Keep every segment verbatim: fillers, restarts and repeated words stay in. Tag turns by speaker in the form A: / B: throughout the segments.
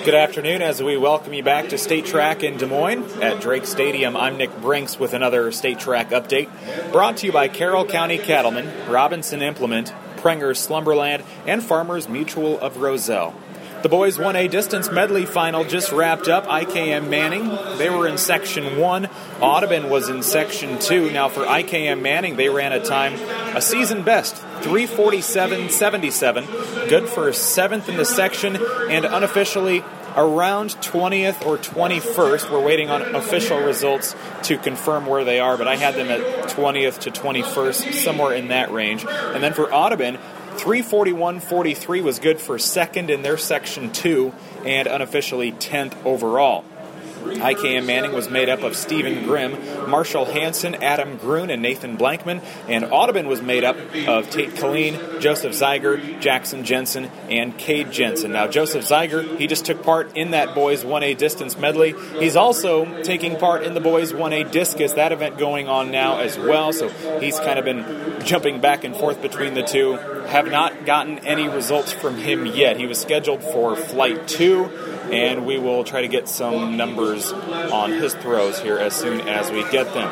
A: Good afternoon as we welcome you back to State Track in Des Moines at Drake Stadium. I'm Nick Brinks with another State Track update brought to you by Carroll County Cattlemen, Robinson Implement, Prenger's Slumberland, and Farmers Mutual of Roselle. The boys one A distance medley final just wrapped up. I K M Manning, they were in Section one. Audubon was in Section two. Now for I K M Manning, they ran a time, a season best, three forty-seven seventy-seven. Good for seventh in the section and unofficially around twentieth or twenty-first. We're waiting on official results to confirm where they are, but I had them at twentieth to twenty-first, somewhere in that range. And then for Audubon, three forty-one forty-three was good for second in their Section two and unofficially tenth overall. I K M Manning was made up of Stephen Grimm, Marshall Hansen, Adam Grun, and Nathan Blankman, and Audubon was made up of Tate Colleen, Joseph Zeiger, Jackson Jensen, and Cade Jensen. Now, Joseph Zeiger, he just took part in that boys one A distance medley. He's also taking part in the boys one A discus, that event going on now as well, so he's kind of been jumping back and forth between the two. Have not gotten any results from him yet. He was scheduled for Flight two, and we will try to get some numbers on his throws here as soon as we get them.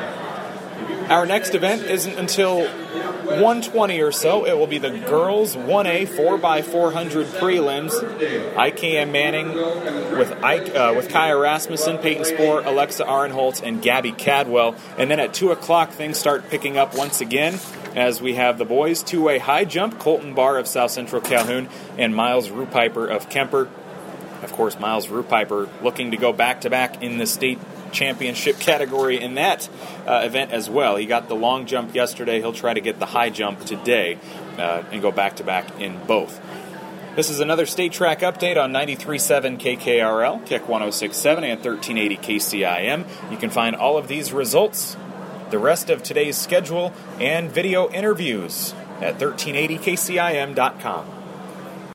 A: Our next event isn't until one twenty or so. It will be the girls one A four by four hundred prelims. I K M Manning with Ike, uh, with Kaya Rasmussen, Peyton Spoor, Alexa Arnholtz, and Gabby Cadwell. And then at two o'clock, things start picking up once again as we have the boys two A high jump, Colton Barr of South Central Calhoun and Miles Rupiper of Kemper. Of course, Miles Rupiper looking to go back-to-back in the state championship category in that uh, event as well. He got the long jump yesterday. He'll try to get the high jump today uh, and go back-to-back in both. This is another State Track update on ninety-three point seven K K R L, Kick one oh six point seven, and thirteen eighty K C I M. You can find all of these results, the rest of today's schedule, and video interviews at thirteen eighty K C I M dot com.